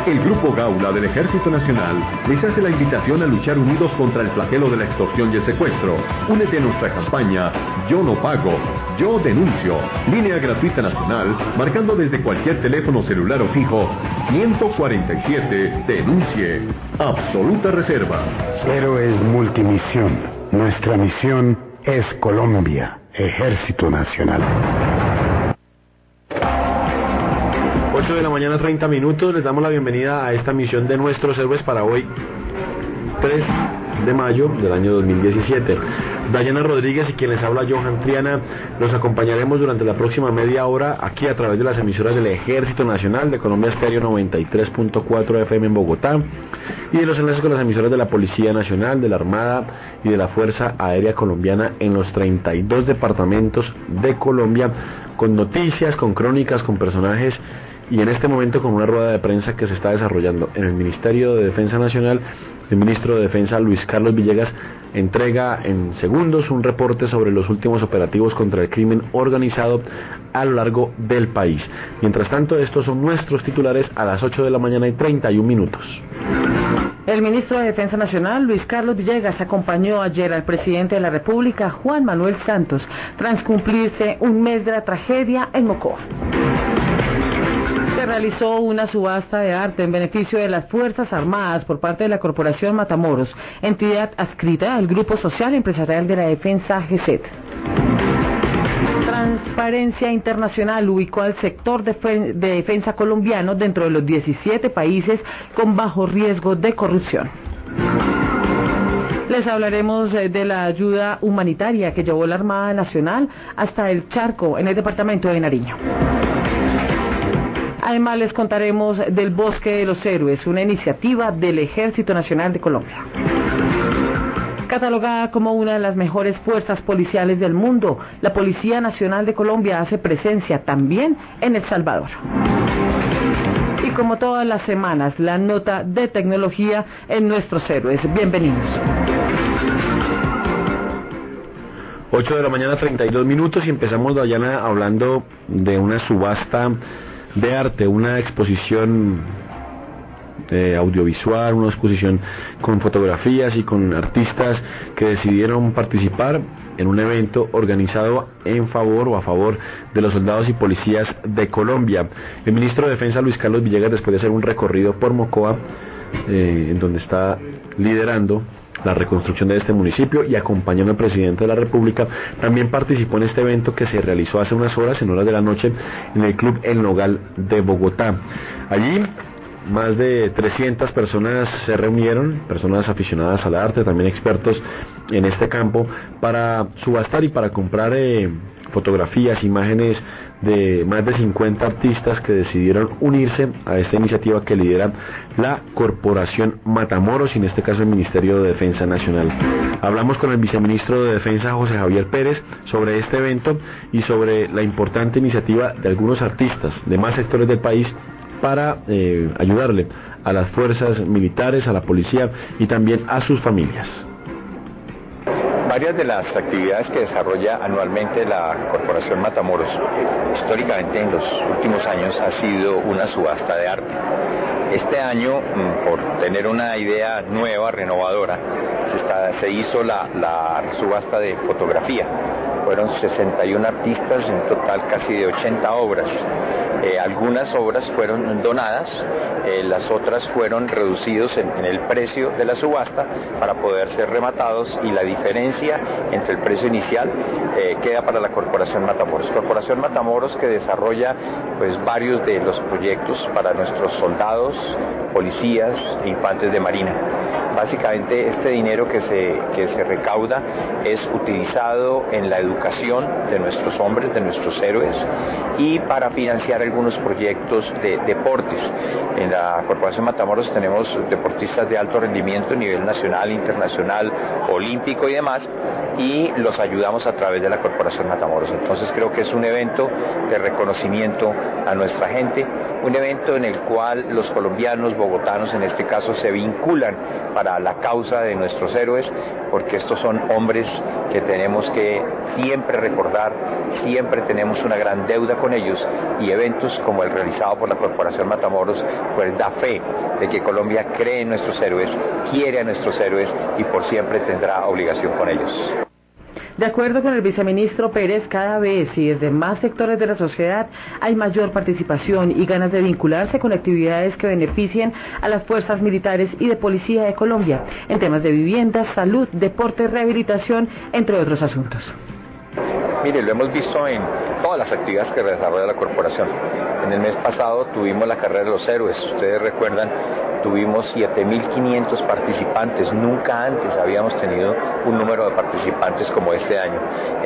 El Grupo Gaula del Ejército Nacional les hace la invitación a luchar unidos contra el flagelo de la extorsión y el secuestro. Únete a nuestra campaña Yo no pago, yo denuncio. Línea gratuita nacional, marcando desde cualquier teléfono celular o fijo 147 denuncie. Absoluta reserva. Héroes Multimisión. Nuestra misión es Colombia, Ejército Nacional. 8 de la mañana, 30 minutos. Les damos la bienvenida a esta misión de nuestros héroes para hoy, 3 de mayo del año 2017. Dayana Rodríguez y quien les habla, Johan Triana, los acompañaremos durante la próxima media hora aquí a través de las emisoras del Ejército Nacional, de Colombia Estéreo 93.4 FM en Bogotá, y de los enlaces con las emisoras de la Policía Nacional, de la Armada y de la Fuerza Aérea Colombiana en los 32 departamentos de Colombia, con noticias, con crónicas, con personajes, y en este momento con una rueda de prensa que se está desarrollando en el Ministerio de Defensa Nacional. El ministro de Defensa, Luis Carlos Villegas, entrega en segundos un reporte sobre los últimos operativos contra el crimen organizado a lo largo del país. Mientras tanto, estos son nuestros titulares a las 8 de la mañana y 31 minutos. El ministro de Defensa Nacional, Luis Carlos Villegas, acompañó ayer al presidente de la República, Juan Manuel Santos, tras cumplirse un mes de la tragedia en Mocoa. Se realizó una subasta de arte en beneficio de las Fuerzas Armadas por parte de la Corporación Matamoros, entidad adscrita al Grupo Social Empresarial de la Defensa GESET. Transparencia Internacional ubicó al sector de defensa colombiano dentro de los 17 países con bajo riesgo de corrupción. Les hablaremos de la ayuda humanitaria que llevó la Armada Nacional hasta el Charco, en el departamento de Nariño. Además les contaremos del Bosque de los Héroes, una iniciativa del Ejército Nacional de Colombia. Catalogada como una de las mejores fuerzas policiales del mundo, la Policía Nacional de Colombia hace presencia también en El Salvador. Y como todas las semanas, la nota de tecnología en Nuestros Héroes. Bienvenidos. 8 de la mañana, 32 minutos, y empezamos, Dayana, hablando de una subasta de arte, una exposición audiovisual, una exposición con fotografías y con artistas que decidieron participar en un evento organizado en favor o a favor de los soldados y policías de Colombia. El ministro de Defensa, Luis Carlos Villegas, después de hacer un recorrido por Mocoa, en donde está liderando la reconstrucción de este municipio y acompañando al presidente de la República, también participó en este evento que se realizó hace unas horas, en horas de la noche, en el Club El Nogal de Bogotá. Allí más de 300 personas se reunieron, personas aficionadas al arte, también expertos en este campo, para subastar y para comprar fotografías, imágenes de más de 50 artistas que decidieron unirse a esta iniciativa que lidera la Corporación Matamoros, y en este caso el Ministerio de Defensa Nacional. Hablamos con el viceministro de Defensa, José Javier Pérez, sobre este evento y sobre la importante iniciativa de algunos artistas de más sectores del país para ayudarle a las fuerzas militares, a la policía y también a sus familias. Varias de las actividades que desarrolla anualmente la Corporación Matamoros, históricamente en los últimos años, ha sido una subasta de arte. Este año, por tener una idea nueva, renovadora, se hizo la subasta de fotografía. Fueron 61 artistas, en total casi de 80 obras. Algunas obras fueron donadas, las otras fueron reducidos en el precio de la subasta para poder ser rematados, y la diferencia entre el precio inicial queda para la Corporación Matamoros. Corporación Matamoros que desarrolla pues varios de los proyectos para nuestros soldados, policías e infantes de marina. Básicamente este dinero que se recauda es utilizado en la educación de nuestros hombres, de nuestros héroes, y para financiar algunos proyectos de deportes. En la Corporación Matamoros tenemos deportistas de alto rendimiento a nivel nacional, internacional, olímpico y demás, y los ayudamos a través de la Corporación Matamoros. Entonces creo que es un evento de reconocimiento a nuestra gente, un evento en el cual los colombianos, bogotanos en este caso, se vinculan para la causa de nuestros héroes, porque estos son hombres que tenemos que siempre recordar, siempre tenemos una gran deuda con con ellos, y eventos como el realizado por la Corporación Matamoros, pues da fe de que Colombia cree en nuestros héroes, quiere a nuestros héroes y por siempre tendrá obligación con ellos. De acuerdo con el viceministro Pérez, cada vez y desde más sectores de la sociedad hay mayor participación y ganas de vincularse con actividades que beneficien a las fuerzas militares y de policía de Colombia en temas de vivienda, salud, deporte, rehabilitación, entre otros asuntos. Mire, lo hemos visto en todas las actividades que desarrolla la corporación. En el mes pasado tuvimos la carrera de los héroes, ustedes recuerdan, tuvimos 7.500 participantes, nunca antes habíamos tenido un número de participantes como este año.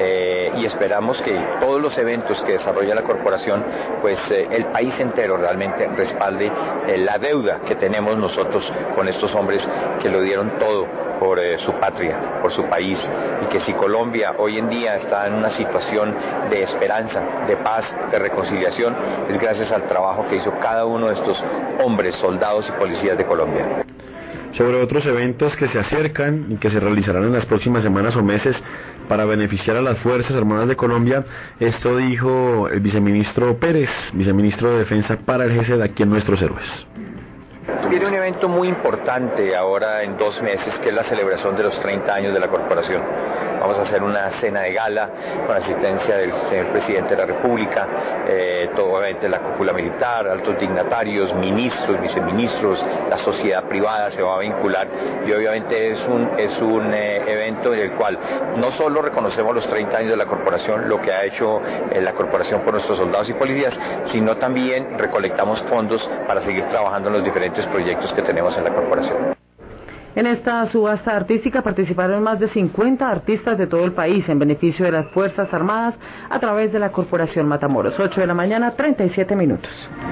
Y esperamos que todos los eventos que desarrolla la corporación, pues el país entero realmente respalde la deuda que tenemos nosotros con estos hombres que lo dieron todo por su patria, por su país, y que si Colombia hoy en día está en una situación de esperanza, de paz, de reconciliación, es gracias al trabajo que hizo cada uno de estos hombres, soldados y policías de Colombia. Sobre otros eventos que se acercan y que se realizarán en las próximas semanas o meses para beneficiar a las Fuerzas Armadas de Colombia, esto dijo el viceministro Pérez, viceministro de Defensa para el GESED aquí en Nuestros Héroes. Tiene un evento muy importante ahora en 2 meses, que es la celebración de los 30 años de la corporación. Vamos a hacer una cena de gala con asistencia del señor presidente de la República, obviamente la cúpula militar, altos dignatarios, ministros, viceministros, la sociedad privada se va a vincular, y obviamente es un evento en el cual no solo reconocemos los 30 años de la corporación, lo que ha hecho la corporación por nuestros soldados y policías, sino también recolectamos fondos para seguir trabajando en los diferentes proyectos que tenemos en la corporación. En esta subasta artística participaron más de 50 artistas de todo el país en beneficio de las Fuerzas Armadas a través de la Corporación Matamoros. 8 de la mañana, 37 minutos.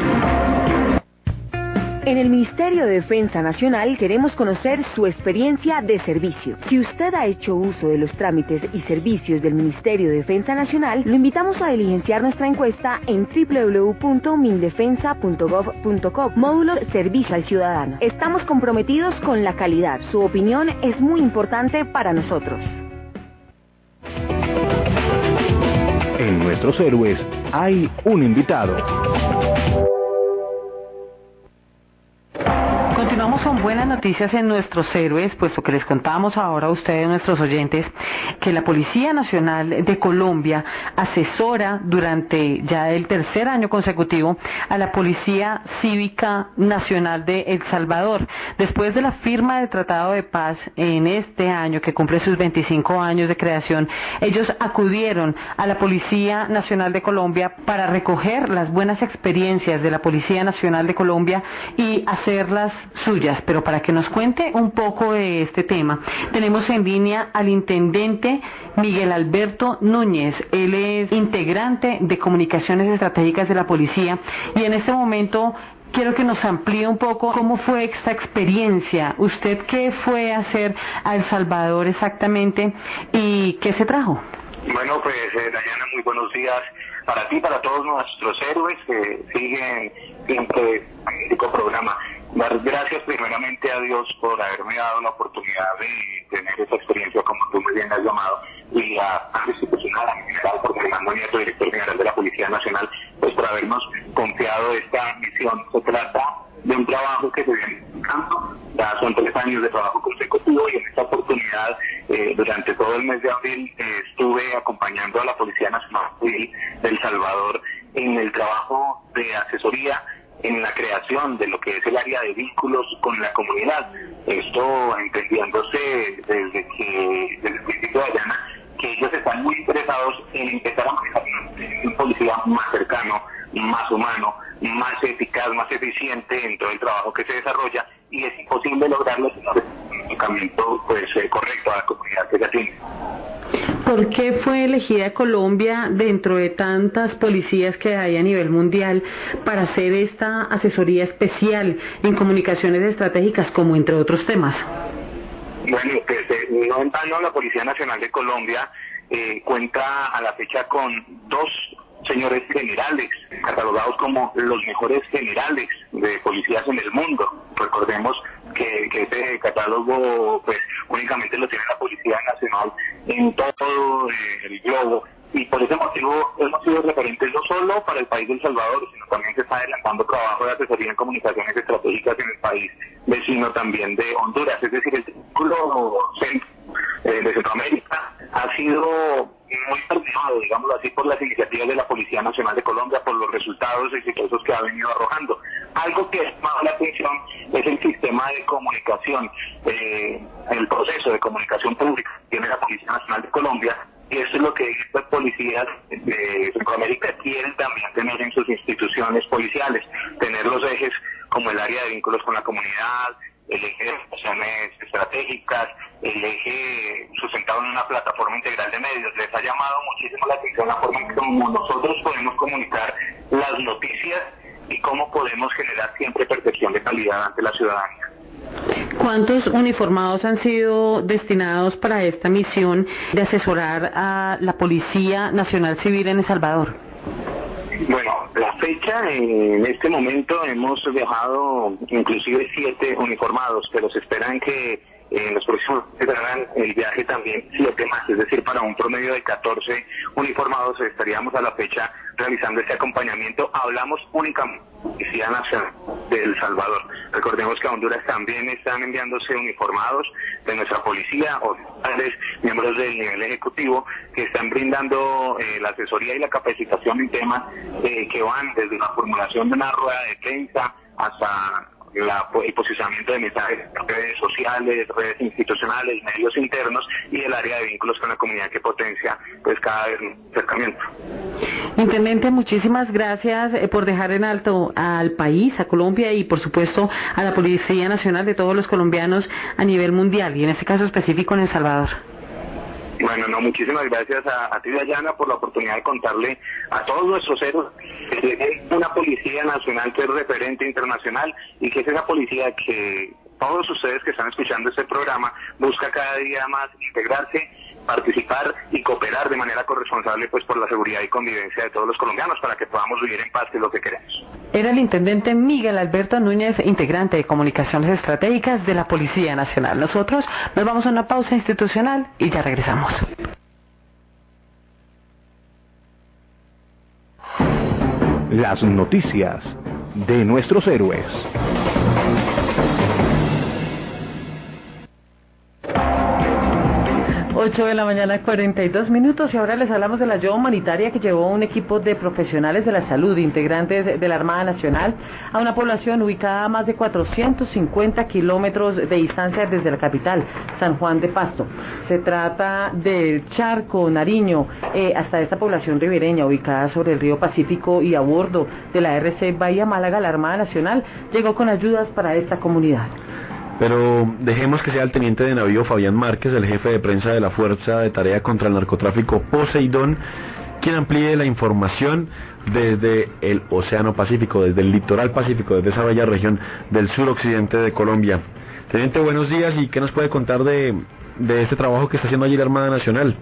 En el Ministerio de Defensa Nacional queremos conocer su experiencia de servicio. Si usted ha hecho uso de los trámites y servicios del Ministerio de Defensa Nacional, lo invitamos a diligenciar nuestra encuesta en www.mindefensa.gov.co, módulo Servicio al Ciudadano. Estamos comprometidos con la calidad. Su opinión es muy importante para nosotros. En Nuestros Héroes hay un invitado. Continuamos con buenas noticias en Nuestros Héroes, puesto que les contamos ahora a ustedes, nuestros oyentes, que la Policía Nacional de Colombia asesora durante ya el 3er año consecutivo a la Policía Cívica Nacional de El Salvador. Después de la firma del Tratado de Paz en este año, que cumple sus 25 años de creación, ellos acudieron a la Policía Nacional de Colombia para recoger las buenas experiencias de la Policía Nacional de Colombia y hacerlas suyas. Pero para que nos cuente un poco de este tema, tenemos en línea al intendente Miguel Alberto Núñez. Él es integrante de Comunicaciones Estratégicas de la Policía, y en este momento quiero que nos amplíe un poco cómo fue esta experiencia. ¿Usted qué fue a hacer a El Salvador exactamente y qué se trajo? Bueno, pues Dayana, muy buenos días para ti, para todos nuestros héroes que siguen siempre el magnífico programa. Dar gracias primeramente a Dios por haberme dado la oportunidad de tener esta experiencia, como tú muy bien has llamado, y a la institucional en general, por Fernando Nieto, director general de la Policía Nacional, pues por habernos confiado esta misión. Se trata de un trabajo que se viene buscando, ya son 3 años de trabajo consecutivo, y en esta oportunidad, durante todo el mes de abril, estuve acompañando a la Policía Nacional Civil de El Salvador en el trabajo de asesoría en la creación de lo que es el área de vínculos con la comunidad. Esto entendiéndose desde el principio de Dayana, que ellos están muy interesados en empezar a manejar un policía más cercano, más humano, más eficaz, más eficiente en todo el trabajo que se desarrolla, y es imposible lograrlo sin un acercamiento correcto a la comunidad que ya tiene. ¿Por qué fue elegida Colombia dentro de tantas policías que hay a nivel mundial para hacer esta asesoría especial en comunicaciones estratégicas, como entre otros temas? Bueno, pues no en vano la Policía Nacional de Colombia cuenta a la fecha con 2 señores generales, catalogados como los mejores generales de policías en el mundo. Recordemos que este catálogo pues únicamente lo tiene la Policía Nacional en todo el globo, y por ese motivo hemos sido referentes no solo para el país de El Salvador, sino también se está adelantando trabajo de asesoría en comunicaciones estratégicas en el país vecino también de Honduras, es decir, el círculo de Centroamérica ha sido muy permeado, digámoslo así, por las iniciativas de la Policía Nacional de Colombia, por los resultados exitosos que ha venido arrojando. Algo que ha llamado la atención es el sistema de comunicación, el proceso de comunicación pública que tiene la Policía Nacional de Colombia, y eso es lo que estas policías de Centroamérica quieren también tener en sus instituciones policiales, tener los ejes como el área de vínculos con la comunidad, el eje de relaciones estratégicas, el eje sustentado en una plataforma integral de medios. Les ha llamado muchísimo la atención la forma en cómo nosotros podemos comunicar las noticias y cómo podemos generar siempre percepción de calidad ante la ciudadanía. ¿Cuántos uniformados han sido destinados para esta misión de asesorar a la Policía Nacional Civil en El Salvador? Bueno, la fecha, en este momento hemos viajado inclusive 7 uniformados, pero se esperan que en los próximos meses hagan el viaje también 7 más, es decir, para un promedio de 14 uniformados estaríamos a la fecha realizando este acompañamiento. Hablamos únicamente de la Policía Nacional de El Salvador. Recordemos que a Honduras también están enviándose uniformados de nuestra policía, oficiales, miembros del nivel ejecutivo, que están brindando la asesoría y la capacitación en temas que van desde la formulación de una rueda de prensa hasta el posicionamiento de mensajes en redes sociales, redes institucionales, medios internos y el área de vínculos con la comunidad que potencia pues cada vez un acercamiento. Intendente, muchísimas gracias por dejar en alto al país, a Colombia y por supuesto a la Policía Nacional de todos los colombianos a nivel mundial y en este caso específico en El Salvador. Bueno, no, muchísimas gracias a ti, Dayana, por la oportunidad de contarle a todos nuestros héroes que es una Policía Nacional que es referente internacional y que es esa policía que todos ustedes que están escuchando este programa busca cada día más integrarse, participar y cooperar de manera corresponsable pues por la seguridad y convivencia de todos los colombianos para que podamos vivir en paz, que es lo que queremos. Era el intendente Miguel Alberto Núñez, integrante de Comunicaciones Estratégicas de la Policía Nacional. Nosotros nos vamos a una pausa institucional y ya regresamos. Las noticias de nuestros héroes. 8 de la mañana, 42 minutos, y ahora les hablamos de la ayuda humanitaria que llevó un equipo de profesionales de la salud, integrantes de la Armada Nacional, a una población ubicada a más de 450 kilómetros de distancia desde la capital, San Juan de Pasto. Se trata del Charco, Nariño, hasta esta población ribereña, ubicada sobre el río Pacífico y a bordo de la RC Bahía Málaga. La Armada Nacional llegó con ayudas para esta comunidad. Pero dejemos que sea el teniente de navío Fabián Márquez, el jefe de prensa de la Fuerza de Tarea contra el Narcotráfico Poseidón, quien amplíe la información desde el Océano Pacífico, desde el litoral pacífico, desde esa bella región del suroccidente de Colombia. Teniente, buenos días, ¿y qué nos puede contar de este trabajo que está haciendo allí la Armada Nacional?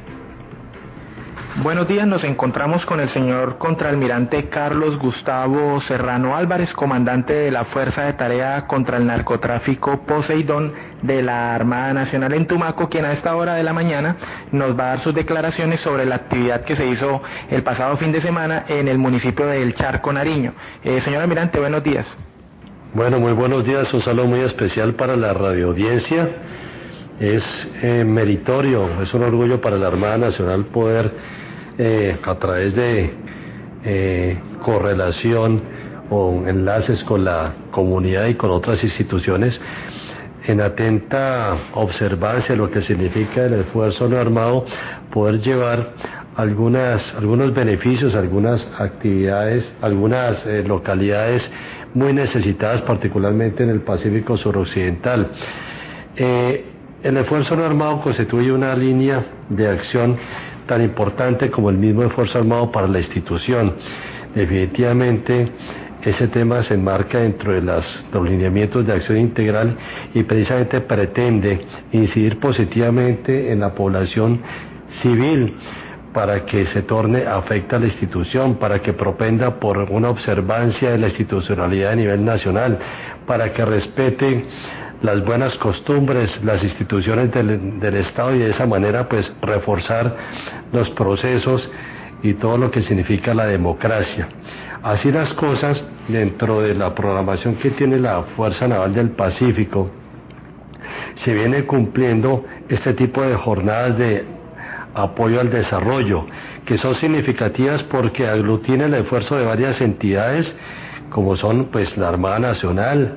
Buenos días, nos encontramos con el señor contraalmirante Carlos Gustavo Serrano Álvarez, comandante de la Fuerza de Tarea contra el Narcotráfico Poseidón de la Armada Nacional en Tumaco, quien a esta hora de la mañana nos va a dar sus declaraciones sobre la actividad que se hizo el pasado fin de semana en el municipio del Charco, Nariño. Señor almirante, buenos días. Bueno, muy buenos días, un saludo muy especial para la radioaudiencia. Es meritorio, es un orgullo para la Armada Nacional poder a través de correlación o enlaces con la comunidad y con otras instituciones, en atenta observancia de lo que significa el esfuerzo no armado, poder llevar algunos beneficios, algunas actividades, algunas localidades muy necesitadas, particularmente en el Pacífico suroccidental. El esfuerzo no armado constituye una línea de acción tan importante como el mismo esfuerzo armado para la institución. Definitivamente ese tema se enmarca dentro de los lineamientos de acción integral y precisamente pretende incidir positivamente en la población civil para que se torne afecta a la institución, para que propenda por una observancia de la institucionalidad a nivel nacional, para que respete las buenas costumbres, las instituciones del Estado, y de esa manera pues reforzar los procesos y todo lo que significa la democracia. Así las cosas, dentro de la programación que tiene la Fuerza Naval del Pacífico, se viene cumpliendo este tipo de jornadas de apoyo al desarrollo, que son significativas porque aglutina el esfuerzo de varias entidades, como son pues la Armada Nacional,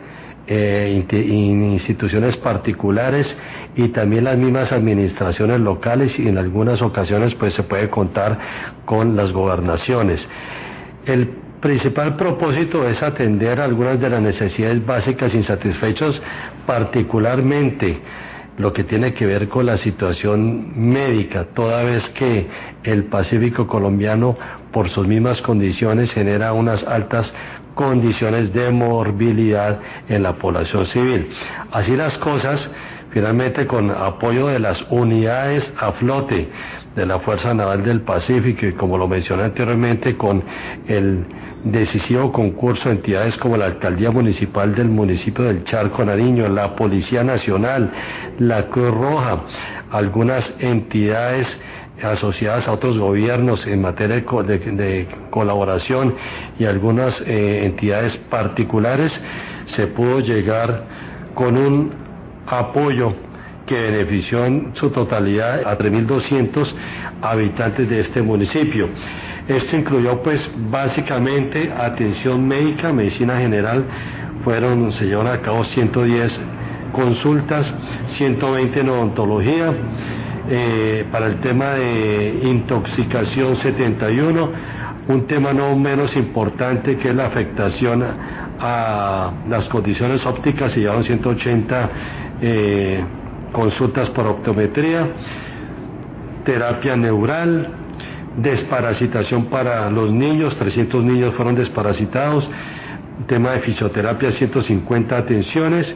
instituciones particulares y también las mismas administraciones locales, y en algunas ocasiones pues se puede contar con las gobernaciones. El principal propósito es atender algunas de las necesidades básicas insatisfechas, particularmente lo que tiene que ver con la situación médica, toda vez que el Pacífico colombiano, por sus mismas condiciones, genera unas altas condiciones de morbilidad en la población civil. Así las cosas, finalmente, con apoyo de las unidades a flote de la Fuerza Naval del Pacífico, y como lo mencioné anteriormente, con el decisivo concurso de entidades como la Alcaldía Municipal del municipio del Charco, Nariño, la Policía Nacional, la Cruz Roja, algunas entidades asociadas a otros gobiernos en materia de colaboración, y algunas entidades particulares, se pudo llegar con un apoyo que benefició en su totalidad a 3.200 habitantes de este municipio. Esto incluyó pues básicamente atención médica, medicina general. Se llevaron a cabo 110 consultas, 120 en odontología, para el tema de intoxicación 71, un tema no menos importante que es la afectación a las condiciones ópticas, se llevaron 180 consultas por optometría, terapia neural, desparasitación para los niños, 300 niños fueron desparasitados, tema de fisioterapia, 150 atenciones,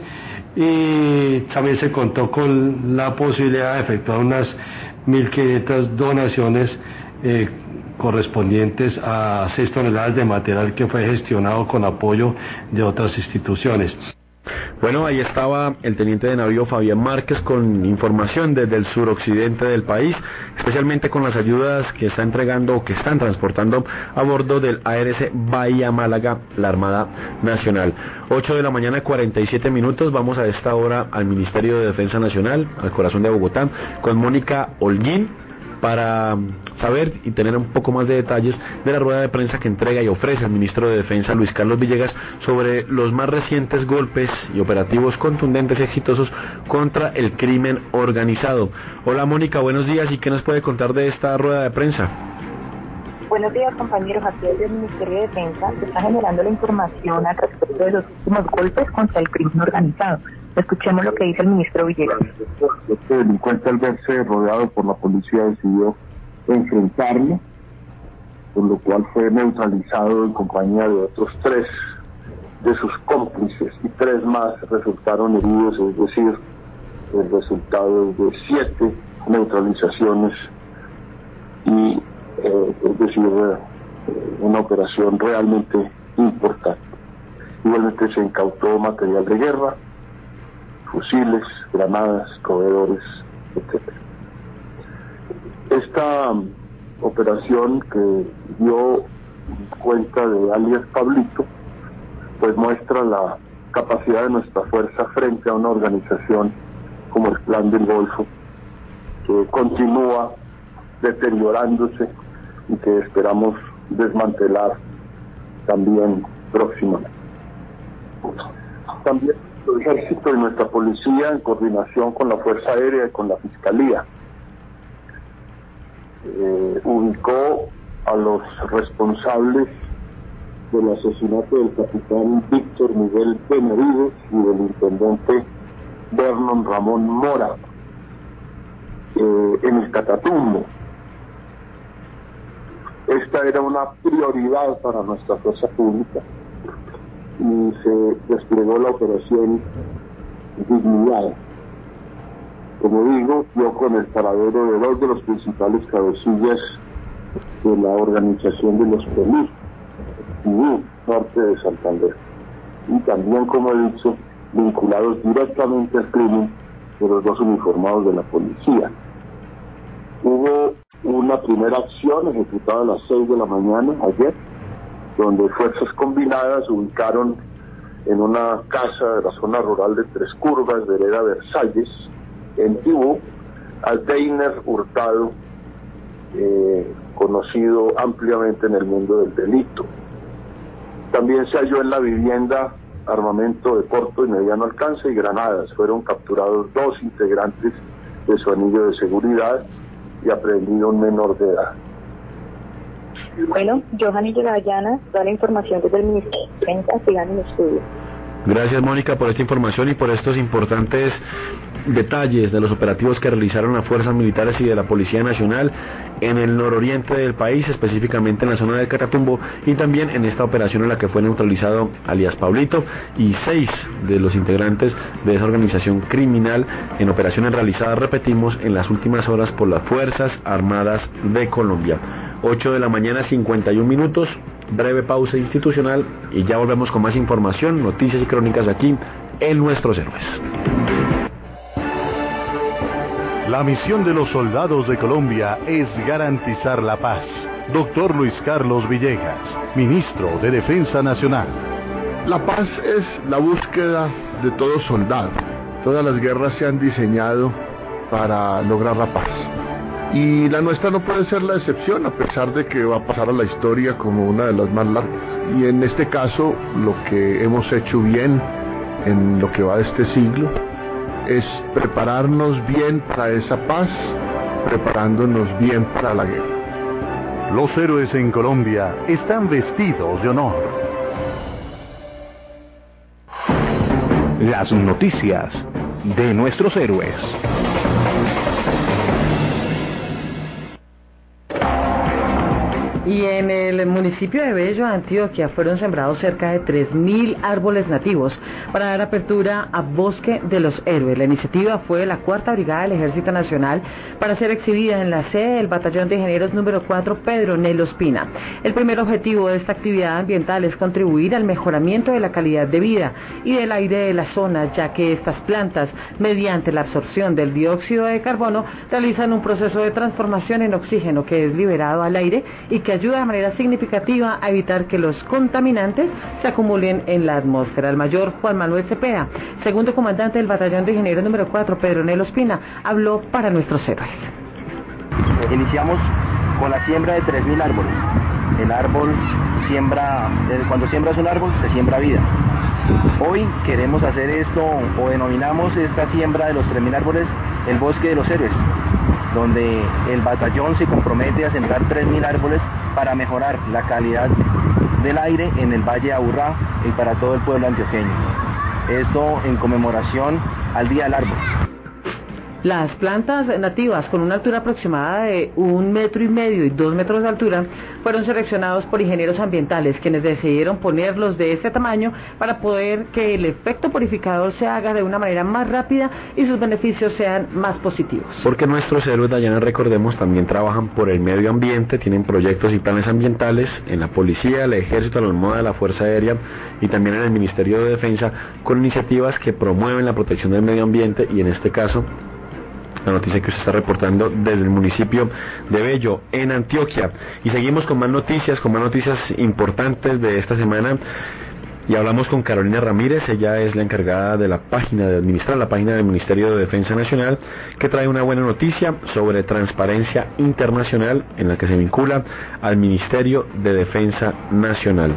y también se contó con la posibilidad de efectuar unas 1.500 donaciones correspondientes a 6 toneladas de material que fue gestionado con apoyo de otras instituciones. Bueno, ahí estaba el teniente de navío Fabián Márquez con información desde el suroccidente del país, especialmente con las ayudas que está entregando o que están transportando a bordo del ARC Bahía Málaga, la Armada Nacional. 8 de la mañana, 47 minutos, vamos a esta hora al Ministerio de Defensa Nacional, al corazón de Bogotá, con Mónica Holguín, para saber y tener un poco más de detalles de la rueda de prensa que entrega y ofrece el ministro de Defensa, Luis Carlos Villegas, sobre los más recientes golpes y operativos contundentes y exitosos contra el crimen organizado. Hola Mónica, buenos días, ¿y qué nos puede contar de esta rueda de prensa? Buenos días, compañeros. Aquí desde el Ministerio de Defensa se está generando la información al respecto de los últimos golpes contra el crimen organizado. Escuchemos lo que dice el ministro Villegas. Este delincuente, al verse rodeado por la policía, decidió enfrentarlo, por lo cual fue neutralizado en compañía de otros 3 de sus cómplices, y 3 más resultaron heridos, es decir, el resultado de 7 neutralizaciones, y es decir, una operación realmente importante. Igualmente se incautó material de guerra, fusiles, granadas, proveedores, etc. Esta operación, que dio cuenta de alias Pablito, pues muestra la capacidad de nuestra fuerza frente a una organización como el Plan del Golfo, que continúa deteriorándose y que esperamos desmantelar también próximamente. También el Ejército y nuestra policía, en coordinación con la Fuerza Aérea y con la Fiscalía, ubicó a los responsables del asesinato del capitán Víctor Miguel Benavides y del intendente Vernon Ramón Mora en el Catatumbo. Esta era una prioridad para nuestra fuerza pública y se desplegó la operación Dignidad. Como digo, dio con el paradero de 2 de los principales cabecillas de la organización de los PEMI, norte de Santander. Y también, como he dicho, vinculados directamente al crimen de los dos uniformados de la policía. Hubo una primera acción ejecutada a las 6 de la mañana ayer, donde fuerzas combinadas ubicaron en una casa de la zona rural de Tres Curvas, vereda Versalles, en Tibú, a Deiner Hurtado, conocido ampliamente en el mundo del delito. También se halló en la vivienda armamento de corto y mediano alcance y granadas. Fueron capturados 2 integrantes de su anillo de seguridad y aprehendido un menor de edad. Bueno, Johanny Dayana, toda la información desde el Ministerio de Defensa, sigan en el estudio. Gracias, Mónica, por esta información y por estos importantes detalles de los operativos que realizaron las fuerzas militares y de la Policía Nacional en el nororiente del país, específicamente en la zona del Catatumbo, y también en esta operación en la que fue neutralizado alias Pablito y 6 de los integrantes de esa organización criminal en operaciones realizadas, repetimos, en las últimas horas por las Fuerzas Armadas de Colombia. 8 de la mañana, 51 minutos, breve pausa institucional y ya volvemos con más información, noticias y crónicas aquí en Nuestros Héroes. La misión de los soldados de Colombia es garantizar la paz. Doctor Luis Carlos Villegas, Ministro de Defensa Nacional. La paz es la búsqueda de todo soldado. Todas las guerras se han diseñado para lograr la paz. Y la nuestra no puede ser la excepción, a pesar de que va a pasar a la historia como una de las más largas. Y en este caso, lo que hemos hecho bien en lo que va de este siglo es prepararnos bien para esa paz, preparándonos bien para la guerra. Los héroes en Colombia están vestidos de honor. Las noticias de nuestros héroes. Y en el municipio de Bello, Antioquia, fueron sembrados cerca de 3.000 árboles nativos para dar apertura a Bosque de los Héroes. La iniciativa fue la 4ª Brigada del Ejército Nacional para ser exhibida en la sede del Batallón de Ingenieros número 4 Pedro Nel Ospina. El primer objetivo de esta actividad ambiental es contribuir al mejoramiento de la calidad de vida y del aire de la zona, ya que estas plantas, mediante la absorción del dióxido de carbono, realizan un proceso de transformación en oxígeno que es liberado al aire y que ayuda de manera significativa a evitar que los contaminantes se acumulen en la atmósfera. El mayor Juan Manuel Cepeda, segundo comandante del Batallón de Ingenieros número 4 Pedro Nel Ospina, habló para Nuestros Héroes. Iniciamos con la siembra de 3.000 árboles. El árbol cuando siembras un árbol, se siembra vida. Hoy queremos hacer esto, o denominamos esta siembra de los 3.000 árboles, el Bosque de los Héroes, donde el batallón se compromete a sembrar 3.000 árboles para mejorar la calidad del aire en el Valle de Aburrá y para todo el pueblo antioqueño. Esto en conmemoración al Día del Árbol. Las plantas nativas con una altura aproximada de 1,5 metros y 2 metros de altura fueron seleccionados por ingenieros ambientales, quienes decidieron ponerlos de este tamaño para poder que el efecto purificador se haga de una manera más rápida y sus beneficios sean más positivos. Porque nuestros héroes, Dayana, recordemos, también trabajan por el medio ambiente, tienen proyectos y planes ambientales en la policía, el ejército, la Armada, la Fuerza Aérea y también en el Ministerio de Defensa, con iniciativas que promueven la protección del medio ambiente y en este caso la noticia que se está reportando desde el municipio de Bello, en Antioquia. Y seguimos con más noticias importantes de esta semana. Y hablamos con Carolina Ramírez, ella es la encargada de la página, de administrar la página del Ministerio de Defensa Nacional, que trae una buena noticia sobre transparencia internacional en la que se vincula al Ministerio de Defensa Nacional.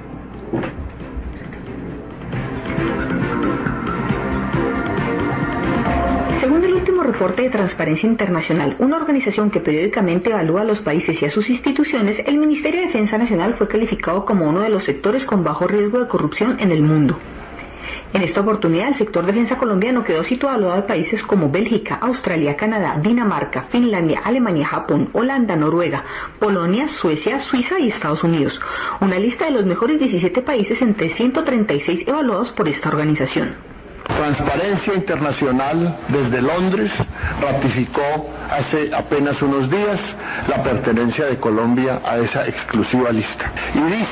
Reporte de Transparencia Internacional, una organización que periódicamente evalúa a los países y a sus instituciones, el Ministerio de Defensa Nacional fue calificado como uno de los sectores con bajo riesgo de corrupción en el mundo. En esta oportunidad, el sector defensa colombiano quedó situado a países como Bélgica, Australia, Canadá, Dinamarca, Finlandia, Alemania, Japón, Holanda, Noruega, Polonia, Suecia, Suiza y Estados Unidos. Una lista de los mejores 17 países entre 136 evaluados por esta organización. Transparencia Internacional desde Londres ratificó hace apenas unos días la pertenencia de Colombia a esa exclusiva lista. Y dice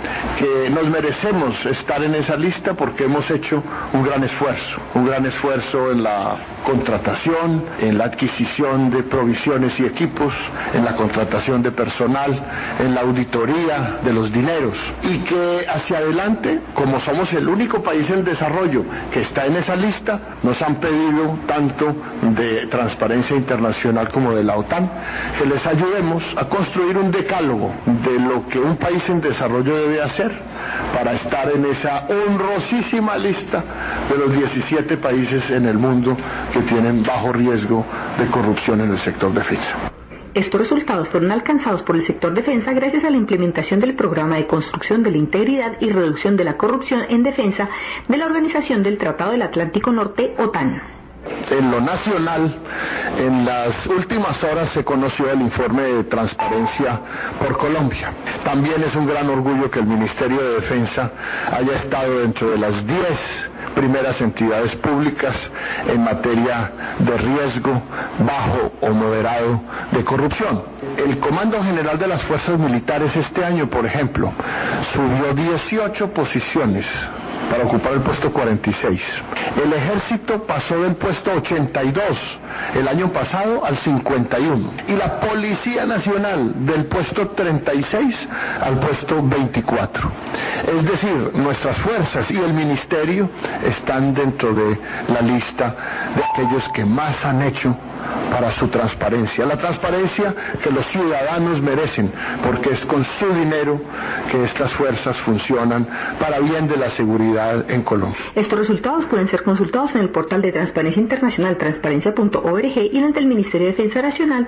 que nos merecemos estar en esa lista porque hemos hecho un gran esfuerzo en la contratación, en la adquisición de provisiones y equipos, en la contratación de personal, en la auditoría de los dineros, y que hacia adelante, como somos el único país en desarrollo que está en esa lista, nos han pedido tanto de Transparencia Internacional como de la OTAN que les ayudemos a construir un decálogo de lo que un país en desarrollo debe hacer para estar en esa honrosísima lista de los 17 países en el mundo que tienen bajo riesgo de corrupción en el sector defensa. Estos resultados fueron alcanzados por el sector defensa gracias a la implementación del Programa de Construcción de la Integridad y Reducción de la Corrupción en Defensa de la Organización del Tratado del Atlántico Norte, OTAN. En lo nacional, en las últimas horas se conoció el informe de transparencia por Colombia. También es un gran orgullo que el Ministerio de Defensa haya estado dentro de las 10 primeras entidades públicas en materia de riesgo bajo o moderado de corrupción. El Comando General de las Fuerzas Militares este año, por ejemplo, subió 18 posiciones para ocupar el puesto 46. El Ejército pasó del puesto 82 el año pasado al 51. Y la Policía Nacional del puesto 36 al puesto 24. Es decir, nuestras fuerzas y el Ministerio están dentro de la lista de aquellos que más han hecho para su transparencia, la transparencia que los ciudadanos merecen, porque es con su dinero que estas fuerzas funcionan para bien de la seguridad en Colombia. Estos resultados pueden ser consultados en el portal de Transparencia Internacional, transparencia.org, y en el del Ministerio de Defensa Nacional,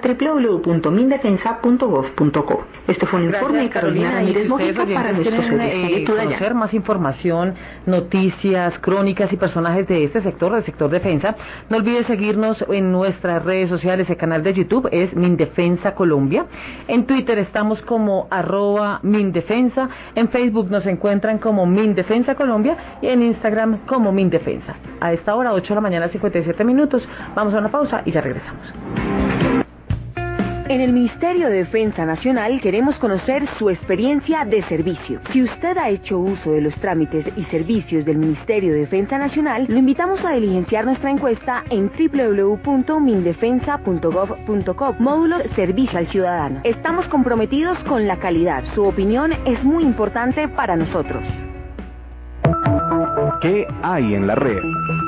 www.mindefensa.gov.co. Este fue un informe de Carolina Ramírez Mojica para nuestro conocer más información, noticias, crónicas y personajes de este sector, del sector defensa. No olvide seguirnos en nuestras redes sociales. El canal de YouTube es Mindefensa Colombia. En Twitter estamos como @Mindefensa. En Facebook nos encuentran como Mindefensa Colombia y en Instagram como Mindefensa. A esta hora, 8 de la mañana, 57 minutos. Vamos a una pausa y ya regresamos. En el Ministerio de Defensa Nacional queremos conocer su experiencia de servicio. Si usted ha hecho uso de los trámites y servicios del Ministerio de Defensa Nacional, lo invitamos a diligenciar nuestra encuesta en www.mindefensa.gov.co, módulo Servicio al Ciudadano. Estamos comprometidos con la calidad. Su opinión es muy importante para nosotros. ¿Qué hay en la red?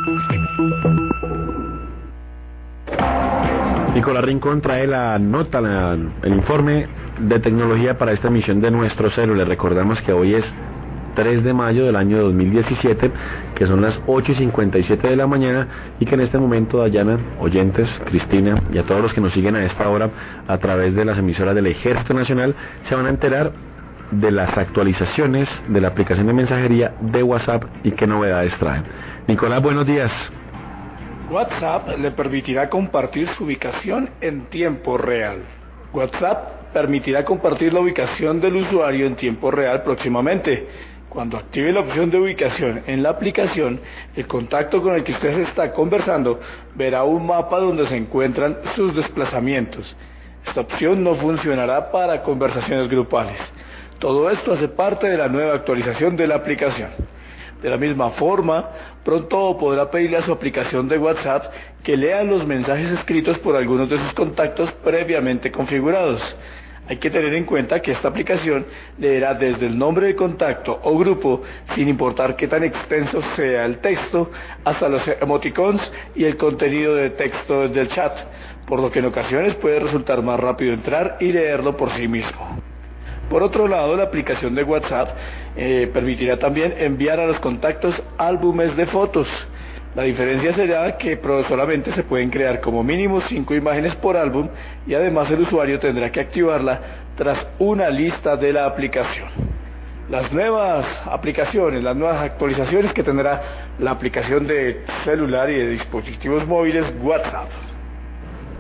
Nicolás Rincón trae la nota, el informe de tecnología para esta emisión de nuestro celu. Les recordamos que hoy es 3 de mayo del año 2017, que son las 8:57 de la mañana, y que en este momento, Dayana, oyentes, Cristina y a todos los que nos siguen a esta hora a través de las emisoras del Ejército Nacional, se van a enterar de las actualizaciones de la aplicación de mensajería de WhatsApp y qué novedades traen. Nicolás, buenos días. WhatsApp le permitirá compartir su ubicación en tiempo real. WhatsApp permitirá compartir la ubicación del usuario en tiempo real próximamente. Cuando active la opción de ubicación en la aplicación, el contacto con el que usted está conversando verá un mapa donde se encuentran sus desplazamientos. Esta opción no funcionará para conversaciones grupales. Todo esto hace parte de la nueva actualización de la aplicación. De la misma forma, pronto podrá pedirle a su aplicación de WhatsApp que lea los mensajes escritos por algunos de sus contactos previamente configurados. Hay que tener en cuenta que esta aplicación leerá desde el nombre de contacto o grupo, sin importar qué tan extenso sea el texto, hasta los emoticons y el contenido de texto del chat, por lo que en ocasiones puede resultar más rápido entrar y leerlo por sí mismo. Por otro lado, la aplicación de WhatsApp permitirá también enviar a los contactos álbumes de fotos. La diferencia será que solamente se pueden crear como mínimo 5 imágenes por álbum, y además el usuario tendrá que activarla tras una lista de la aplicación. Las nuevas aplicaciones, las nuevas actualizaciones que tendrá la aplicación de celular y de dispositivos móviles WhatsApp.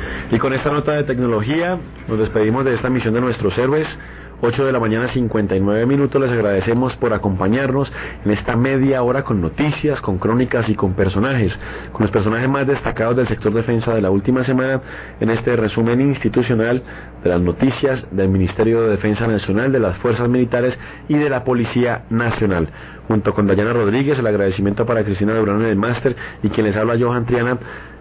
Y con esta nota de tecnología nos despedimos de esta misión de nuestros héroes. 8 de la mañana 59 minutos, les agradecemos por acompañarnos en esta media hora con noticias, con crónicas y con personajes, con los personajes más destacados del sector defensa de la última semana, en este resumen institucional de las noticias del Ministerio de Defensa Nacional, de las Fuerzas Militares y de la Policía Nacional. Junto con Dayana Rodríguez, el agradecimiento para Cristina Durán en el máster y quien les habla, Johan Triana.